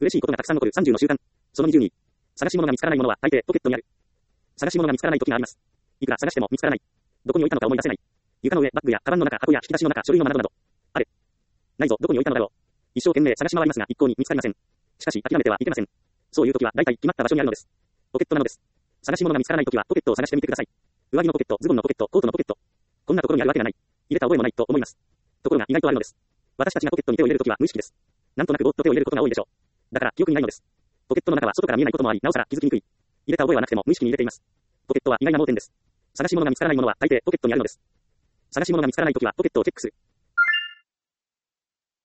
嬉しいことがたくさん残る30の習慣。その20に、探し物が見つからないものは大抵ポケットにある。探し物が見つからない時があります。いくら探しても見つからない。どこに置いたのか思い出せない。床の上、バッグやカバンの中、箱や引き出しの中、書類の窓など。ある。ないぞ、どこに置いたのだろう。一生懸命探し回りますが一向に見つかりません。しかし諦めてはいけません。そういう時は大体決まった場所にあるのです。ポケットなのです。探し物が見つからない時はポケットを探してみてください。上着のポケット、ズボンのポケット、コートのポケット。こんなところにあるわけがない。入れた覚えもないと思います。ところが意外とあるのです。私たちがポケットに手を入れるときは無意識です。なんとなくぼーっと手を入れることが多いでしょう。だから記憶にないのです。ポケットの中は外から見えないこともあり、なおさら気づきにくい。入れた覚えはなくても無意識に入れています。ポケットは意外な盲点です。探し物が見つからないものは大抵ポケットにあるのです。探し物が見つからないときはポケットをチェックする。